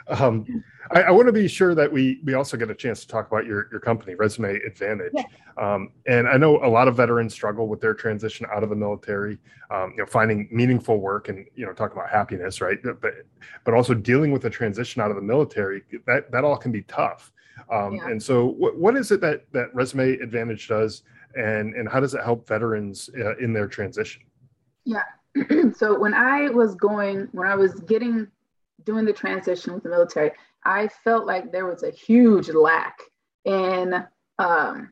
Um, I, I want to be sure that we we also get a chance to talk about your your company, Resume Advantage. Yeah. Um, and I know a lot of veterans struggle with their transition out of the military, um, you know, finding meaningful work and, you know, talking about happiness, right? But but also dealing with the transition out of the military, that that all can be tough. Um, Yeah. And so what, what is it that that Resume Advantage does, and and how does it help veterans uh, in their transition? Yeah. So when I was going, when I was getting, doing the transition with the military, I felt like there was a huge lack in um,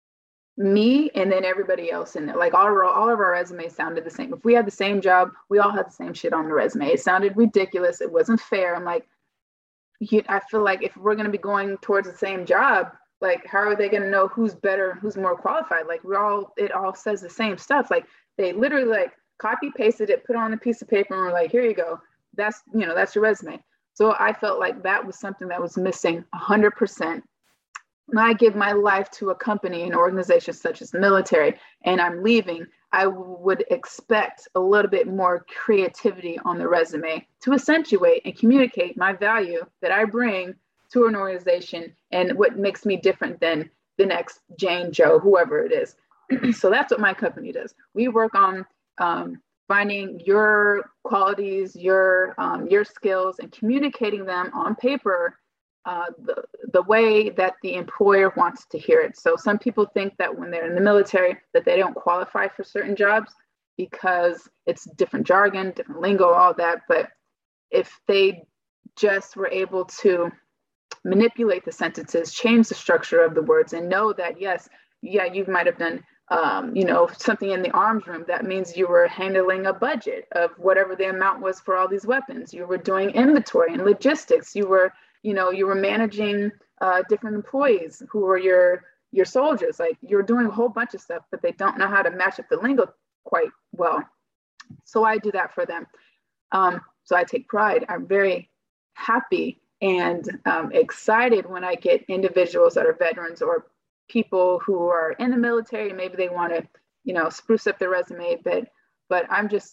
me and then everybody else in there. Like all of, our, all of our resumes sounded the same. If we had the same job, we all had the same shit on the resume. It sounded ridiculous. It wasn't fair. I'm like, you, I feel like if we're going to be going towards the same job, like how are they going to know who's better, who's more qualified? Like we're all, it all says the same stuff. Like they literally like copy pasted it, put it on a piece of paper, and we're like, here you go. That's, you know, that's your resume. So I felt like that was something that was missing one hundred percent. When I give my life to a company, an organization such as the military, and I'm leaving, I would expect a little bit more creativity on the resume to accentuate and communicate my value that I bring to an organization and what makes me different than the next Jane, Joe, whoever it is. So that's what my company does. We work on um, finding your qualities, your um, your skills, and communicating them on paper uh, the, the way that the employer wants to hear it. So some people think that when they're in the military that they don't qualify for certain jobs because it's different jargon, different lingo, all that. But if they just were able to manipulate the sentences, change the structure of the words, and know that, yes, yeah, you might have done Um, you know, something in the arms room, that means you were handling a budget of whatever the amount was for all these weapons. You were doing inventory and logistics. You were, you know, you were managing uh, different employees who were your your soldiers. Like you're doing a whole bunch of stuff, but they don't know how to match up the lingo quite well. So I do that for them. Um, so I take pride. I'm very happy and um, excited when I get individuals that are veterans or people who are in the military. Maybe they want to, you know, spruce up their resume a bit, but I'm just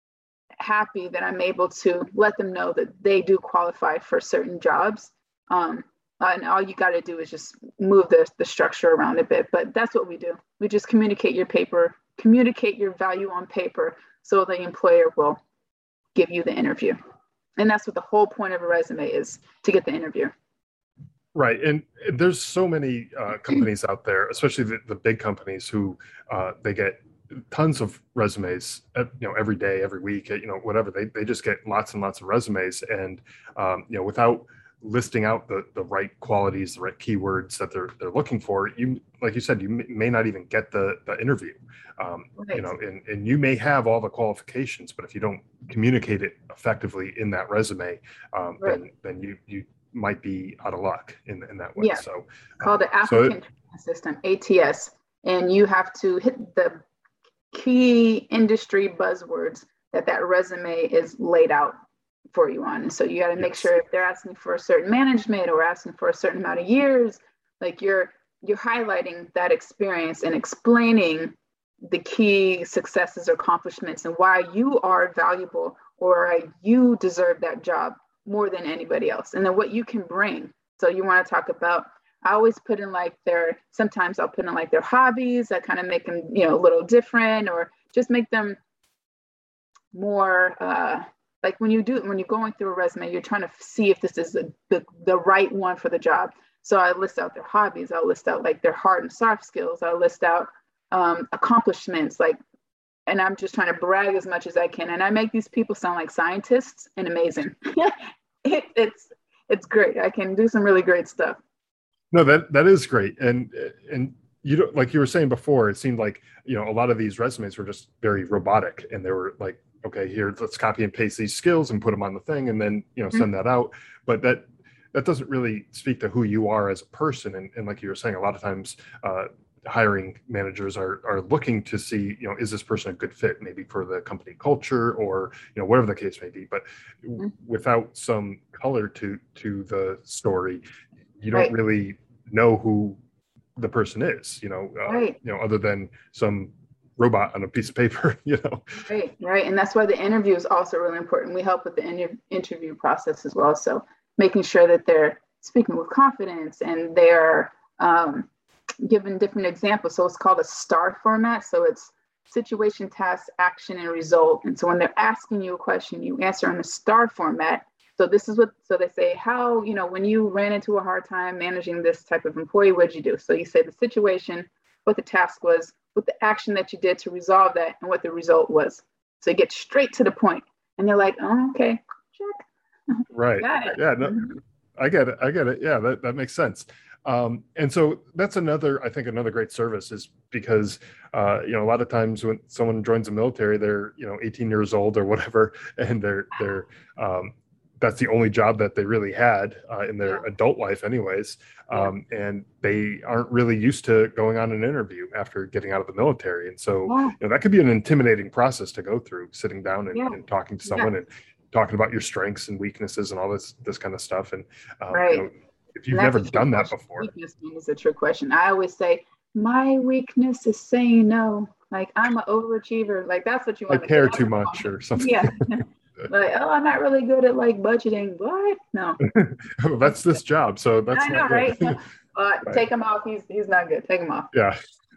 happy that I'm able to let them know that they do qualify for certain jobs. Um, and all you got to do is just move the, the structure around a bit, but that's what we do. We just communicate your paper, communicate your value on paper so the employer will give you the interview. And that's what the whole point of a resume is, to get the interview. Right. And there's so many uh, companies out there, especially the, the big companies who uh, they get tons of resumes, you know, every day, every week, you know, whatever. They they just get lots and lots of resumes. And, um, you know, without listing out the, the right qualities, the right keywords that they're they're looking for, you, like you said, you may not even get the, the interview, um, right. you know, and, and you may have all the qualifications, but if you don't communicate it effectively in that resume, um, right. then then you you might be out of luck in in that way. Yeah. So called the applicant so system, A T S, and you have to hit the key industry buzzwords that that resume is laid out for you on. And so you got to make yes. sure if they're asking for a certain management or asking for a certain amount of years, like you're you're highlighting that experience and explaining the key successes or accomplishments and why you are valuable or you deserve that job more than anybody else, and then what you can bring. So you want to talk about, I always put in like their, sometimes I'll put in like their hobbies that kind of make them, you know, a little different, or just make them more, uh, like when you do, when you're going through a resume, you're trying to see if this is the, the, the right one for the job. So I list out their hobbies. I'll list out like their hard and soft skills. I'll list out um, accomplishments, like, and I'm just trying to brag as much as I can. And I make these people sound like scientists and amazing. it, it's it's great. I can do some really great stuff. No, that that is great. And and you don't, like you were saying before, it seemed like, you know, a lot of these resumes were just very robotic, and they were like, okay, here, let's copy and paste these skills and put them on the thing, and then, you know, send mm-hmm. that out. But that that doesn't really speak to who you are as a person. And, and like you were saying, a lot of times uh, hiring managers are are looking to see, you know, is this person a good fit, maybe for the company culture, or, you know, whatever the case may be. But mm-hmm. without some color to to the story, you don't right. really know who the person is, you know, uh, right. you know, other than some robot on a piece of paper, you know. Right, right. And that's why the interview is also really important. We help with the inter- interview process as well. So making sure that they're speaking with confidence and they're um, given different examples. So it's called a STAR format. So it's situation, task, action, and result. And so when they're asking you a question, you answer in a STAR format. So this is what, so they say, how, you know, when you ran into a hard time managing this type of employee, what'd you do? So you say the situation, what the task was, what the action that you did to resolve that, and what the result was. So you get straight to the point. And they're like, oh, okay, check. Right. Yeah, no, I get it. I get it. Yeah, that, that makes sense. Um, and so that's another, I think another great service is because, uh, you know, a lot of times when someone joins the military, they're, you know, eighteen years old or whatever, and they're, they're, um, that's the only job that they really had uh, in their yeah. adult life anyways. Um, yeah. And they aren't really used to going on an interview after getting out of the military. And so, yeah. you know, that could be an intimidating process to go through, sitting down and, yeah. and talking to someone yeah. and talking about your strengths and weaknesses and all this, this kind of stuff. And, um, right. you know, if you've never done that question. before. Weakness is a trick question. I always say, my weakness is saying no. Like, I'm an overachiever. Like, that's what you want I to care too much or something. Yeah. Like, oh, I'm not really good at like budgeting. What? No. Well, that's this job. So that's I know, not right? good. Uh, Right. Take him off. He's he's not good. Take him off. Yeah.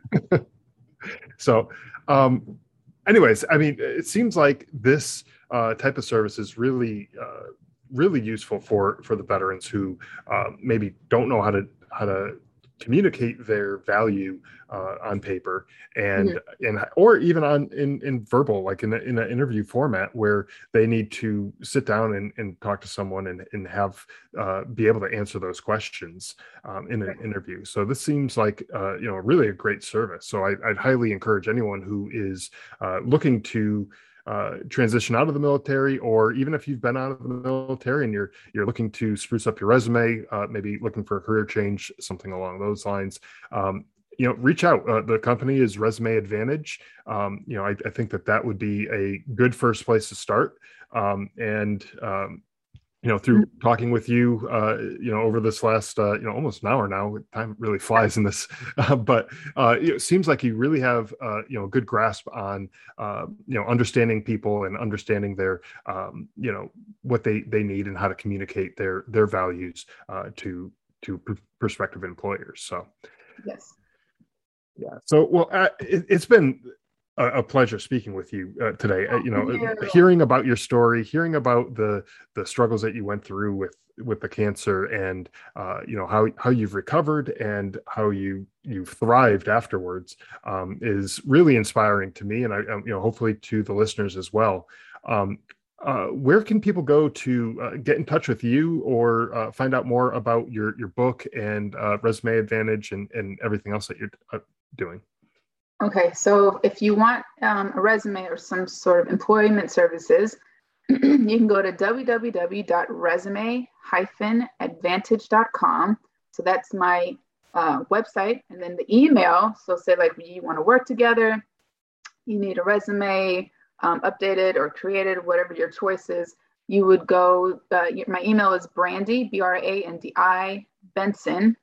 So, um, anyways, I mean, it seems like this uh, type of service is really, uh, really useful for for the veterans who uh, maybe don't know how to how to communicate their value uh, on paper and mm-hmm. and or even on in in verbal, like in a, in an interview format where they need to sit down and, and talk to someone and and have uh, be able to answer those questions um, in an right. interview. So this seems like uh, you know really a great service. So I, I'd highly encourage anyone who is uh, looking to uh, transition out of the military, or even if you've been out of the military and you're you're looking to spruce up your resume, uh, maybe looking for a career change, something along those lines, um, you know, reach out. Uh, the company is Resume Advantage. Um, you know, I, I think that that would be a good first place to start. Um, and um, you know, through talking with you, uh, you know, over this last, uh, you know, almost an hour now, time really flies in this, uh, but uh, it seems like you really have, uh, you know, a good grasp on, uh, you know, understanding people and understanding their, um, you know, what they, they need and how to communicate their, their values uh, to, to pr- prospective employers. So, yes. Yeah. So, well, uh, it, it's been a, a pleasure speaking with you uh, today. Uh, you know, yeah. hearing about your story, hearing about the the struggles that you went through with with the cancer, and uh, you know how how you've recovered and how you you've thrived afterwards um, is really inspiring to me, and I you know hopefully to the listeners as well. Um, uh, where can people go to uh, get in touch with you or uh, find out more about your your book and uh, Resume Advantage and and everything else that you're uh, doing? Okay, so if you want um, a resume or some sort of employment services, you can go to w w w dot resume dash advantage dot com. So that's my uh, website. And then the email, so say like you want to work together, you need a resume um, updated or created, whatever your choice is, you would go, uh, my email is Brandi, B R A N D I, Benson,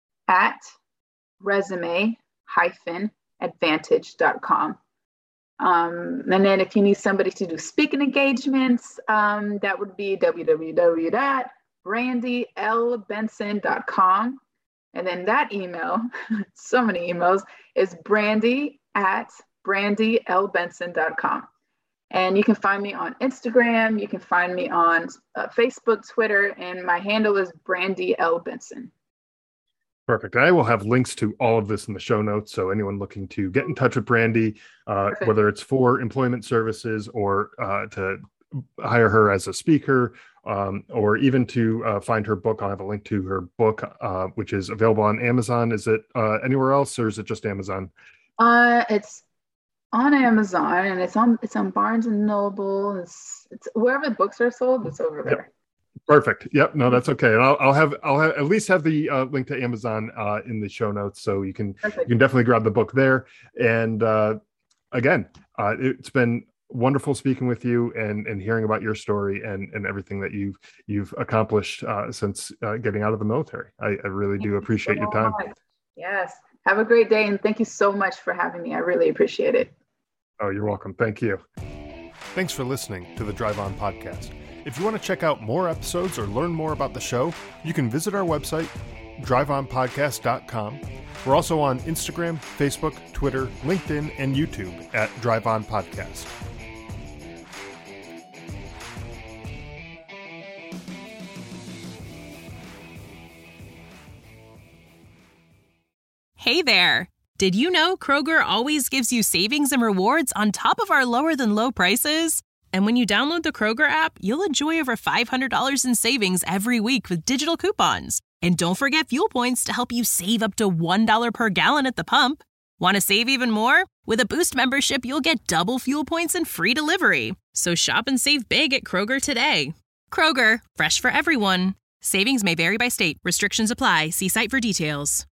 at resume hyphen advantage dot com. Um, and then if you need somebody to do speaking engagements, um, that would be w w w dot brandi l benson dot com. And then that email, so many emails, is Brandi at brandi l benson dot com. And you can find me on Instagram. You can find me on uh, Facebook, Twitter, and my handle is Brandi L Benson. Perfect. I will have links to all of this in the show notes. So anyone looking to get in touch with Brandi, uh, whether it's for employment services or uh, to hire her as a speaker, um, or even to uh, find her book, I'll have a link to her book, uh, which is available on Amazon. Is it uh, anywhere else, or is it just Amazon? Uh, it's on Amazon, and it's on it's on Barnes and Noble. It's it's wherever books are sold. It's over there. Yep. Perfect. Yep. No, that's okay. And I'll, I'll have, I'll have at least have the uh, link to Amazon uh, in the show notes. So you can, Perfect. you can definitely grab the book there. And uh, again, uh, it's been wonderful speaking with you and, and hearing about your story and, and everything that you've, you've accomplished uh, since uh, getting out of the military. I, I really do appreciate your time. Yes. Have a great day. And thank you so much for having me. I really appreciate it. Oh, you're welcome. Thank you. Thanks for listening to the Drive On Podcast. If you want to check out more episodes or learn more about the show, you can visit our website, drive on podcast dot com. We're also on Instagram, Facebook, Twitter, LinkedIn, and YouTube at Drive On Podcast. Hey there! Did you know Kroger always gives you savings and rewards on top of our lower-than-low prices? And when you download the Kroger app, you'll enjoy over five hundred dollars in savings every week with digital coupons. And don't forget fuel points to help you save up to one dollar per gallon at the pump. Want to save even more? With a Boost membership, you'll get double fuel points and free delivery. So shop and save big at Kroger today. Kroger, fresh for everyone. Savings may vary by state. Restrictions apply. See site for details.